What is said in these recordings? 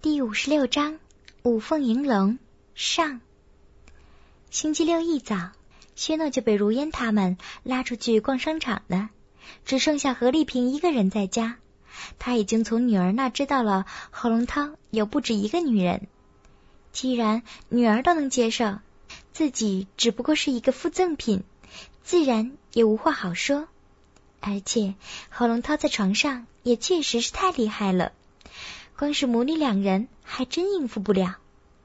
第56章五凤迎龙上。星期六一早，薛诺就被如烟他们拉出去逛商场了，只剩下何丽萍一个人在家。他已经从女儿那知道了何龙涛有不止一个女人，既然女儿都能接受，自己只不过是一个附赠品，自然也无话好说。而且何龙涛在床上也确实是太厉害了，光是母女两人还真应付不了。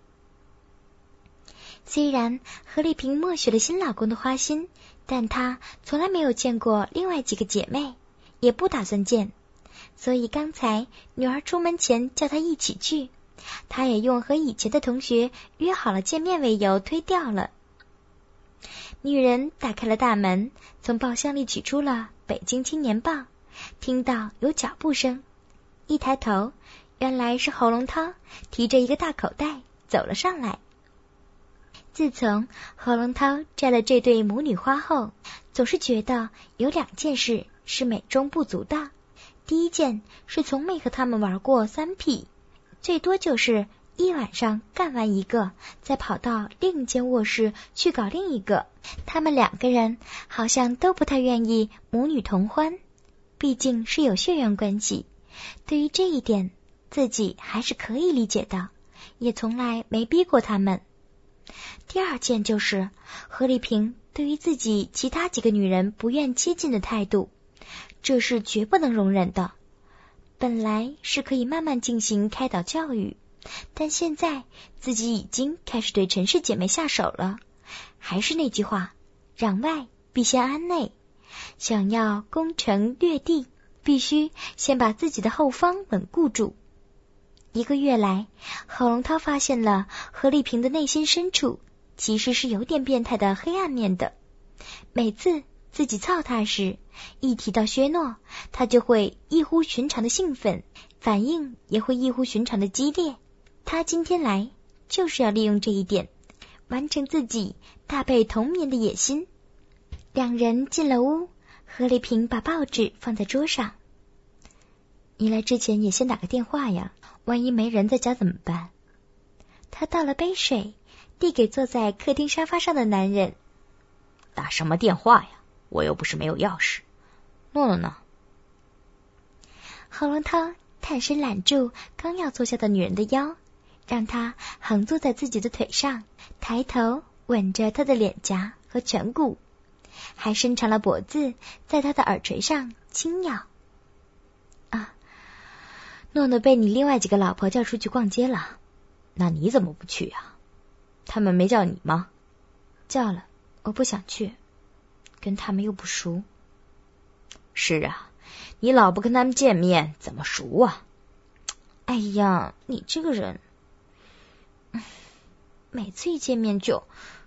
虽然何丽萍默许了新老公的花心，但她从来没有见过另外几个姐妹，也不打算见，所以刚才女儿出门前叫她一起去，她也用和以前的同学约好了见面为由推掉了。女人打开了大门，从包厢里取出了《北京青年报》，听到有脚步声，一抬头，原来是侯龙涛提着一个大口袋走了上来。自从侯龙涛摘了这对母女花后，总是觉得有两件事是美中不足的。第一件是从没和他们玩过3P，最多就是一晚上干完一个，再跑到另一间卧室去搞另一个。他们两个人好像都不太愿意母女同欢，毕竟是有血缘关系。对于这一点，自己还是可以理解的，也从来没逼过他们。第二件就是何丽萍对于自己其他几个女人不愿接近的态度，这是绝不能容忍的。本来是可以慢慢进行开导教育，但现在自己已经开始对陈氏姐妹下手了。还是那句话，攘外必先安内，想要攻城略地，必须先把自己的后方稳固住。1个月来，何龙涛发现了何丽萍的内心深处其实是有点变态的黑暗面的。每次自己操他时，一提到薛诺，他就会异乎寻常的兴奋，反应也会异乎寻常的激烈。他今天来就是要利用这一点，完成自己搭配同眠的野心。两人进了屋，何丽萍把报纸放在桌上。你来之前也先打个电话呀，万一没人在家怎么办？他倒了杯水，递给坐在客厅沙发上的男人。 打什么电话呀？我又不是没有钥匙。诺诺呢？ 何龙涛探身揽住刚要坐下的女人的腰，让她横坐在自己的腿上，抬头吻着她的脸颊和颧骨，还伸长了脖子在她的耳垂上轻咬。诺诺被你另外几个老婆叫出去逛街了。 那你怎么不去啊？他们没叫你吗？ 叫了，我不想去，跟他们又不熟。 是啊，你老不跟他们见面，怎么熟啊？ 哎呀，你这个人，每次一见面就……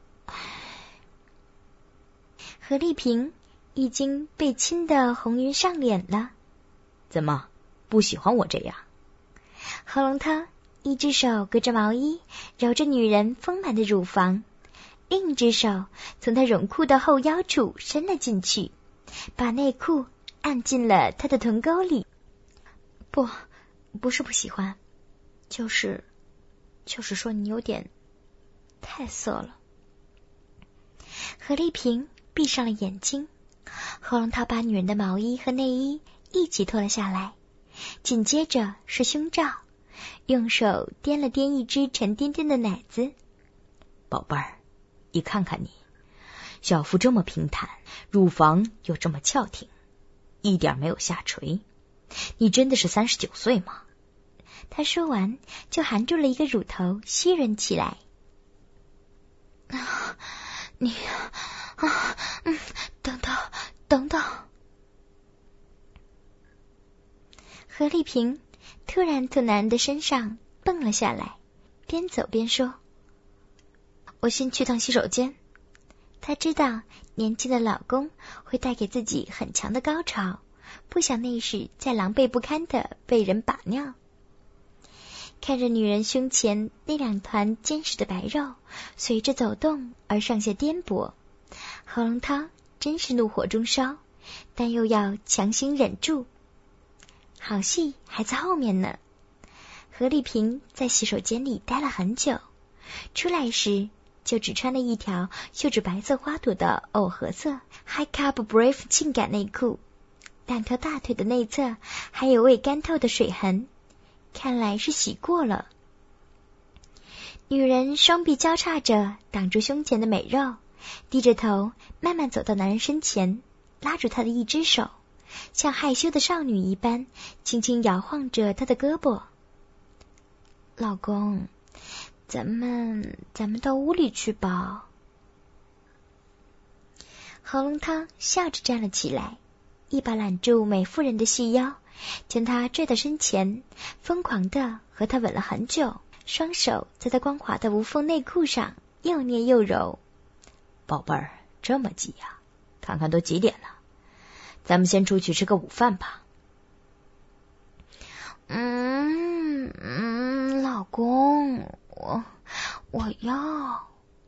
何丽萍已经被亲得红晕上脸了。 怎么？不喜欢我这样？ 何龙涛一只手隔着毛衣揉着女人丰满的乳房，另一只手从她绒裤的后腰处伸了进去，把内裤按进了她的臀沟里。不是不喜欢，就是说你有点太色了。何丽萍闭上了眼睛，何龙涛把女人的毛衣和内衣一起脱了下来，紧接着是胸罩，用手掂了掂一只沉甸甸的奶子。 宝贝儿，你看看你，小腹这么平坦，乳房又这么翘挺，一点没有下垂，你真的是39岁吗？ 他说完就含住了一个乳头吸吮起来。等等。何丽萍突然从男人的身上蹦了下来，边走边说：我先去趟洗手间。她知道年轻的老公会带给自己很强的高潮，不想那时再狼狈不堪的被人把尿。看着女人胸前那2团坚实的白肉随着走动而上下颠簸，何龙涛真是怒火中烧，但又要强行忍住。好戏还在后面呢。 何丽萍在洗手间里待了很久，出来时就只穿了一条绣着白色花朵的藕荷色 High Cup Brave 性感内裤，两条大腿的内侧还有未干透的水痕，看来是洗过了。女人双臂交叉着挡住胸前的美肉，低着头慢慢走到男人身前，拉住他的一只手，像害羞的少女一般轻轻摇晃着他的胳膊。老公，咱们到屋里去吧。喉咙汤笑着站了起来，一把揽住美妇人的细腰，将她拽到身前，疯狂地和她吻了很久，双手在她光滑的无缝内裤上又捏又揉。 宝贝儿，这么急呀？看看都几点了，咱们先出去吃个午饭吧。 老公，我要。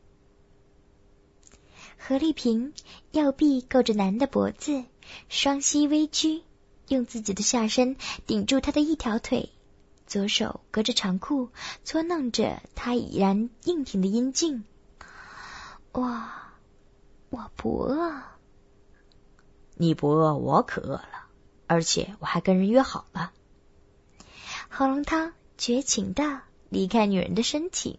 何丽萍右臂勾着男的脖子，双膝微屈，用自己的下身顶住他的一条腿，左手隔着长裤搓弄着他已然硬挺的阴茎。哇，我不饿。 你不饿，我可饿了，而且我还跟人约好了。 喉咙汤绝情地离开女人的身体。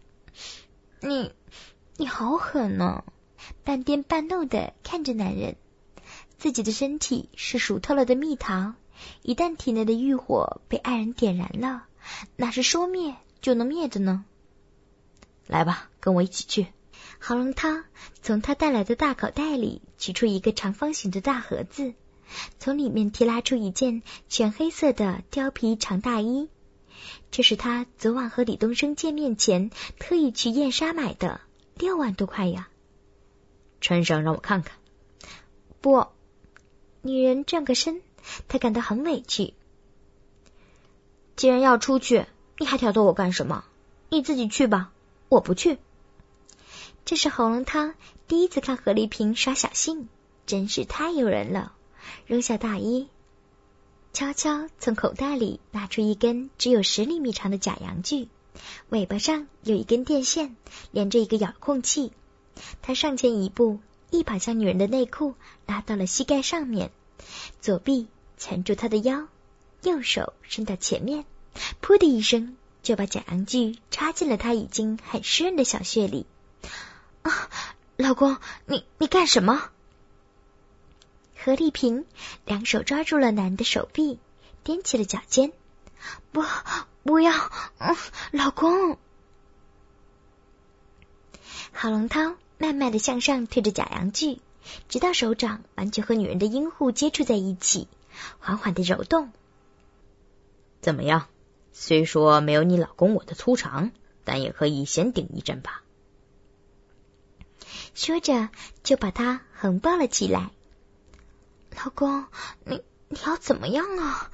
你好狠呢！半癫半怒地看着男人，自己的身体是熟透了的蜜桃，一旦体内的欲火被爱人点燃了，哪是说灭就能灭的呢？ 来吧，跟我一起去。 喉咙汤从他带来的大口袋里取出一个长方形的大盒子，从里面提拉出一件全黑色的貂皮长大衣，这是他昨晚和李东升见面前特意去燕莎买的，6万多块呀。 穿上让我看看。 不，女人转个身，她感到很委屈。既然要出去，你还挑逗我干什么？你自己去吧，我不去。这是喉咙汤第一次看何丽萍耍小性，真是太诱人了。扔下大衣，悄悄从口袋里拿出一根只有10厘米长的假阳具，尾巴上有一根电线，连着一个遥控器。他上前一步，一把将女人的内裤拉到了膝盖上面，左臂缠住她的腰，右手伸到前面，噗的一声就把假阳具插进了她已经很湿润的小穴里。啊，老公，你干什么？何丽萍两手抓住了男的手臂，踮起了脚尖。不要，老公。郝龙涛慢慢地向上推着假阳具，直到手掌完全和女人的阴户接触在一起，缓缓地揉动。 怎么样？虽说没有你老公我的粗长，但也可以先顶一阵吧。 说着就把他横抱了起来。老公，你要怎么样啊？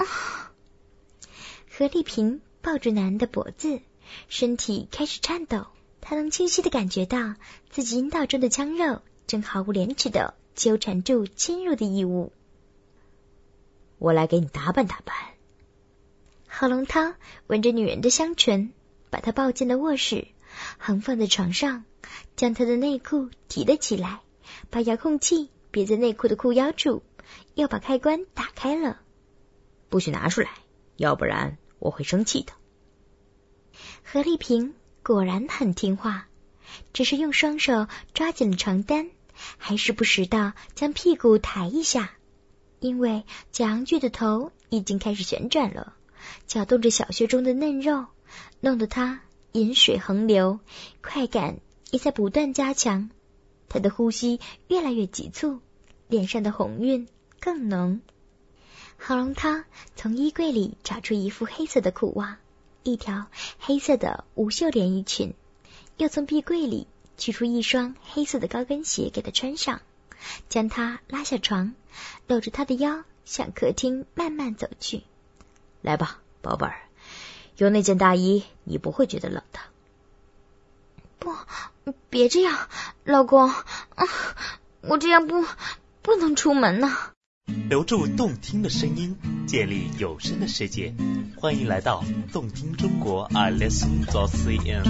何丽萍抱住男人的脖子，身体开始颤抖。她能清晰地感觉到自己阴道中的腔肉正毫无廉耻地纠缠住侵入的异物。 我来给你打扮打扮。 郝龙涛闻着女人的香唇，把她抱进了卧室，横放在床上，将她的内裤提了起来，把遥控器别在内裤的裤腰处，又把开关打开了。 不许拿出来，要不然我会生气的。 何丽萍果然很听话，只是用双手抓紧了床单，还时不时地将屁股抬一下，因为假阳具的头已经开始旋转了，搅动着小穴中的嫩肉，弄得她饮水横流，快感也在不断加强。她的呼吸越来越急促，脸上的红晕更浓。郝龙涛从衣柜里找出一副黑色的裤袜，一条黑色的无袖连衣裙，又从壁柜里取出一双黑色的高跟鞋给她穿上，将她拉下床，搂着她的腰向客厅慢慢走去。 来吧，宝贝儿，有那件大衣你不会觉得冷的。 不，别这样，老公，我这样不能出门呢。 留住动听的声音，建立有声的世界。欢迎来到动听中国 iListen.cn。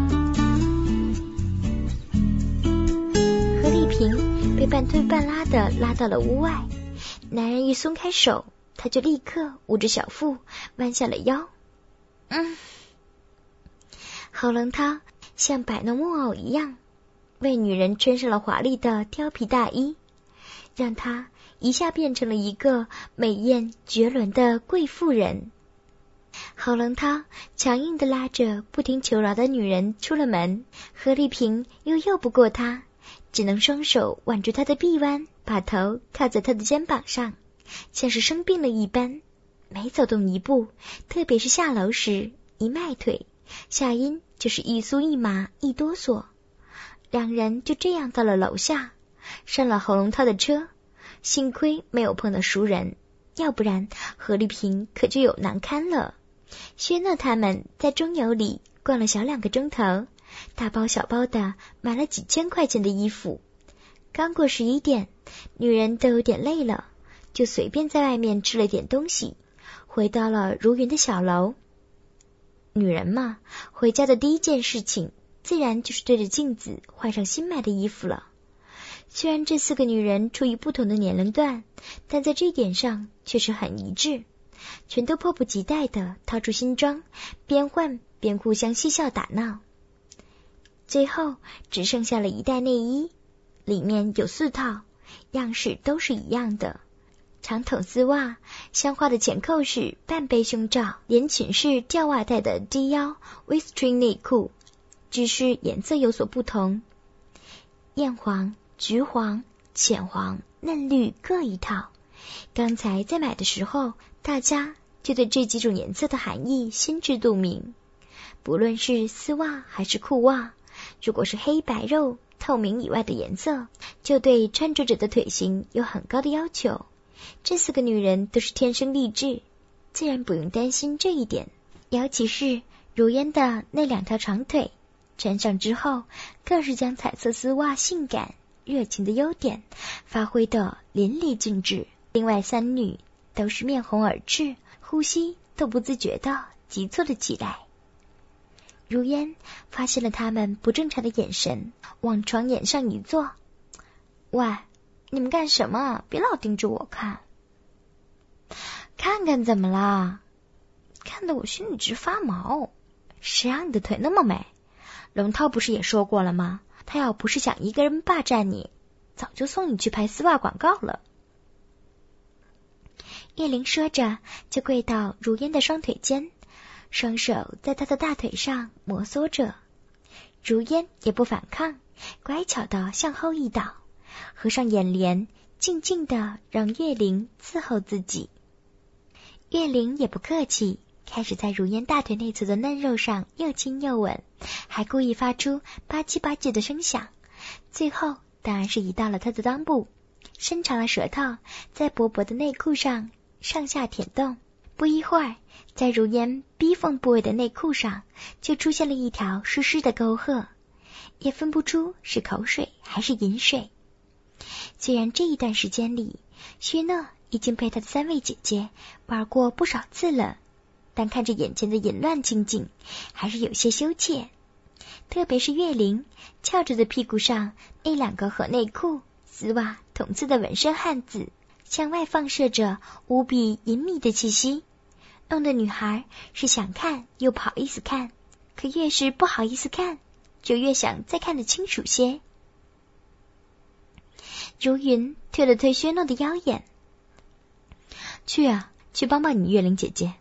何丽萍被半推半拉的拉到了屋外，男人一松开手，他就立刻捂着小腹弯下了腰。喉咙涛像摆弄木偶一样为女人穿上了华丽的貂皮大衣，让她一下变成了一个美艳绝伦的贵妇人。侯龙涛强硬地拉着不停求饶的女人出了门，何丽萍又拗不过他，只能双手挽住她的臂弯，把头靠在她的肩膀上，像是生病了一般，每走动一步，特别是下楼时一迈腿，下阴就是一酥一麻一哆嗦。两人就这样到了楼下，上了侯龙涛的车，幸亏没有碰到熟人，要不然何丽萍可就有难堪了。薛诺他们在中油里逛了小2个钟头，大包小包的买了几千块钱的衣服。刚过11点，女人都有点累了，就随便在外面吃了点东西，回到了如云的小楼。女人嘛，回家的第一件事情自然就是对着镜子换上新买的衣服了。虽然这4个女人处于不同的年龄段，但在这一点上却是很一致，全都迫不及待地掏出新装，边换边互相嬉笑打闹。最后只剩下了一袋内衣，里面有4套，样式都是一样的，长筒丝袜，镶花的前扣式半杯胸罩，连裙式吊袜带的低腰 Western 内裤，只是颜色有所不同，艳黄、橘黄、浅黄、嫩绿各一套。刚才在买的时候，大家就对这几种颜色的含义心知肚明。不论是丝袜还是裤袜，如果是黑白肉透明以外的颜色，就对穿着者的腿型有很高的要求。这4个女人都是天生丽质，自然不用担心这一点。尤其是如烟的那2条长腿，穿上之后更是将彩色丝袜性感热情的优点发挥得淋漓尽致。另外3女都是面红耳赤，呼吸都不自觉地急促了起来。如烟发现了他们不正常的眼神，往床沿上一坐。喂，你们干什么？别老盯着我看。看看怎么啦？看得我心里直发毛。谁让你的腿那么美？龙涛不是也说过了吗？他要不是想一个人霸占你，早就送你去拍丝袜广告了。叶灵说着就跪到如烟的双腿间，双手在她的大腿上摩挲着。如烟也不反抗，乖巧地向后一倒，合上眼帘，静静地让叶灵伺候自己。叶灵也不客气，开始在如烟大腿内侧的嫩肉上又亲又吻，还故意发出吧唧吧唧的声响。最后当然是移到了她的裆部，伸长了舌头在薄薄的内裤上上下舔动。不一会儿，在如烟逼缝部位的内裤上就出现了一条湿湿的沟壑，也分不出是口水还是饮水。虽然这一段时间里，薛诺已经陪他的3位姐姐玩过不少次了，但看着眼前的淫乱情景，还是有些羞怯。特别是月玲翘着的屁股上那2个和内裤、丝袜同次的纹身汉子，向外放射着无比隐秘的气息，弄得女孩是想看又不好意思看，可越是不好意思看，就越想再看得清楚些。如云推了推薛诺的腰眼，去啊，去帮帮你月玲姐姐。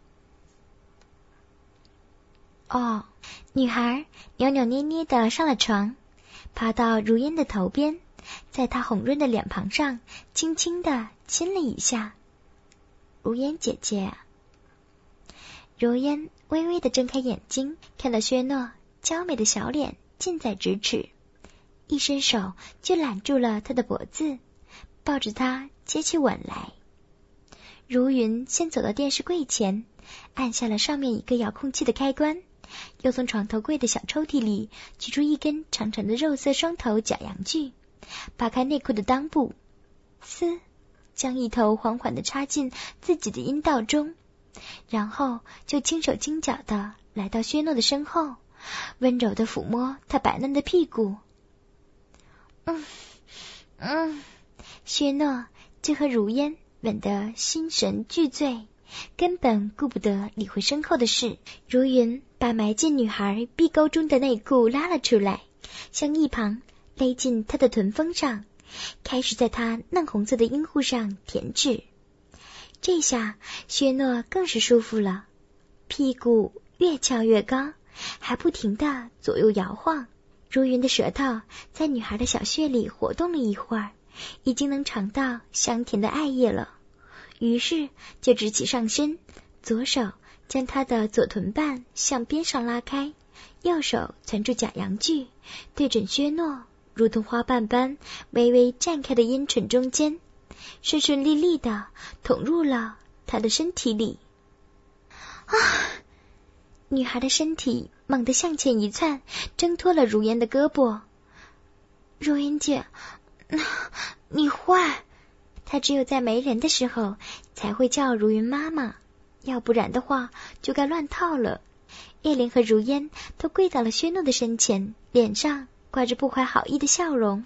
哦，女孩扭扭捏捏地上了床，爬到如烟的头边，在她红润的脸庞上轻轻地亲了一下。如烟姐姐。如烟微微地睁开眼睛，看到薛诺娇美的小脸近在咫尺，一伸手就揽住了他的脖子，抱着他接起吻来。如云先走到电视柜前，按下了上面一个遥控器的开关，又从床头柜的小抽屉里取出一根长长的肉色双头假阳具，扒开内裤的裆部，嘶将一头缓缓地插进自己的阴道中，然后就轻手轻脚地来到薛诺的身后，温柔地抚摸他白嫩的屁股。薛诺就和如烟吻得心神俱醉，根本顾不得理会身后的事。如云把埋进女孩臂沟中的内裤拉了出来，向一旁勒进她的臀峰上，开始在她嫩红色的阴户上舔舐。这下薛诺更是舒服了，屁股越翘越高，还不停地左右摇晃。如云的舌头在女孩的小穴里活动了一会儿，已经能尝到香甜的艾叶了，于是就直起上身，左手将她的左臀瓣向边上拉开，右手攥住假阳具，对准薛诺如同花瓣般微微绽开的阴唇中间，顺顺利利地捅入了他的身体里。女孩的身体猛地向前一窜，挣脱了如烟的胳膊。如烟姐，你坏！她只有在没人的时候才会叫如云妈妈，要不然的话就该乱套了。叶灵和如烟都跪到了薛诺的身前，脸上挂着不怀好意的笑容。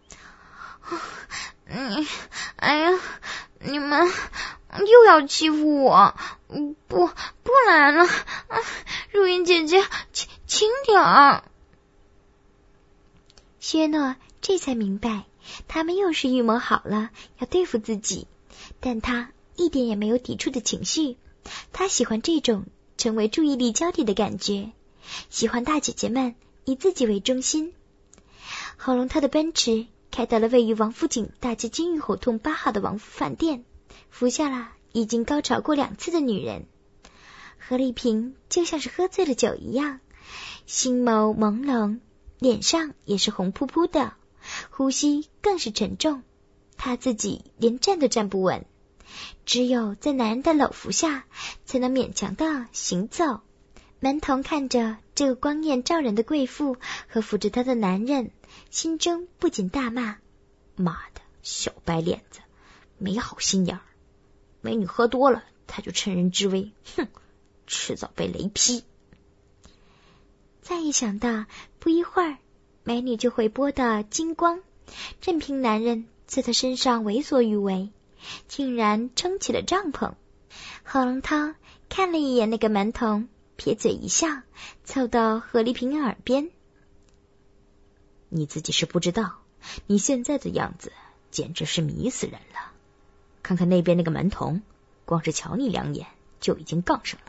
你们又要欺负我，不来了，如云姐姐，轻点儿。薛诺这才明白，他们又是预谋好了要对付自己，但他一点也没有抵触的情绪。他喜欢这种成为注意力焦点的感觉，喜欢大姐姐们以自己为中心。喉咙涛的奔驰开到了位于王府井大街金玉胡同8号的王府饭店，服下了已经高潮过2次的女人。何丽萍就像是喝醉了酒一样，心眸朦胧，脸上也是红扑扑的，呼吸更是沉重，她自己连站都站不稳，只有在男人的搂扶下才能勉强的行走。门童看着这个光艳照人的贵妇和扶着她的男人，心中不禁大骂：妈的，小白脸子，没好心眼儿！美女喝多了，他就趁人之危，哼，迟早被雷劈。再一想到不一会儿美女就会剥得精光，任凭男人在她身上为所欲为，竟然撑起了帐篷。何龙涛看了一眼那个门童，撇嘴一笑，凑到何丽萍耳边：你自己是不知道，你现在的样子简直是迷死人了。看看那边那个门童，光是瞧你2眼就已经杠上了。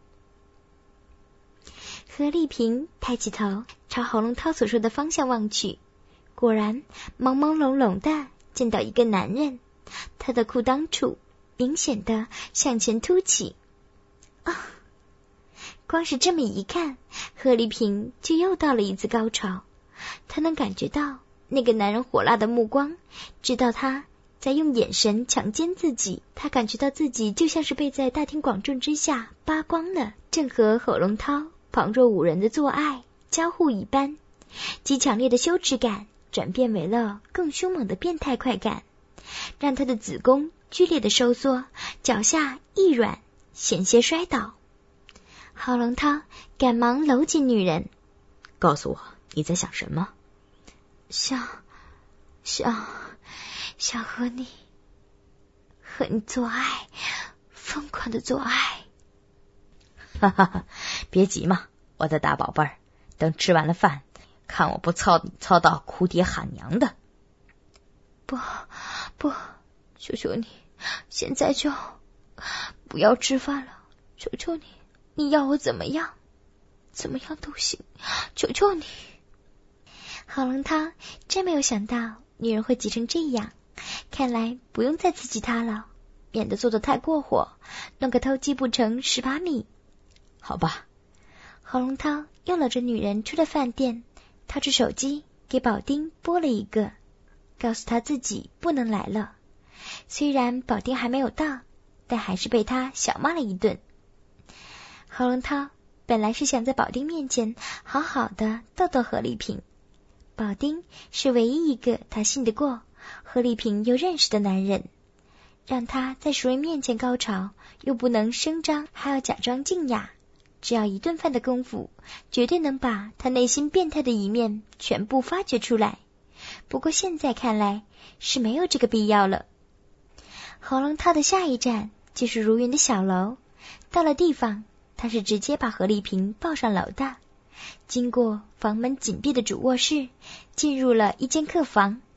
何丽萍抬起头朝侯龙涛所说的方向望去，果然朦朦胧胧的见到一个男人，他的裤裆处明显的向前凸起。光是这么一看，何丽萍就又到了一次高潮。她能感觉到那个男人火辣的目光，知道他在用眼神强奸自己，她感觉到自己就像是被在大庭广众之下扒光了，正和侯龙涛旁若无人的做爱交互一般，极强烈的羞耻感转变为了更凶猛的变态快感，让他的子宫剧烈的收缩，脚下一软，险些摔倒。侯龙涛赶忙搂紧女人：告诉我你在想什么？想和你做爱，疯狂的做爱。哈哈哈，别急嘛，我的大宝贝儿，等吃完了饭，看我不操到哭爹喊娘的。不，求求你，现在就不要吃饭了，求求你，你要我怎么样都行，求求你。郝龙涛真没有想到女人会急成这样，看来不用再刺激她了，免得做得太过火，弄个偷鸡不成蚀把米。好吧。郝龙涛又搂着女人出了饭店，掏出手机给保丁拨了一个，告诉他自己不能来了。虽然保丁还没有到，但还是被他小骂了一顿。郝龙涛本来是想在保丁面前好好的逗逗何丽萍，保丁是唯一一个他信得过何丽萍又认识的男人， 让他在熟人面前高潮，又不能声张，还要假装静雅。只要一顿饭的功夫，绝对能把他内心变态的一面全部发掘出来。不过现在看来是没有这个必要了。喉咙套的下一站就是如云的小楼，到了地方，他是直接把何丽萍抱上楼的，经过房门紧闭的主卧室，进入了一间客房。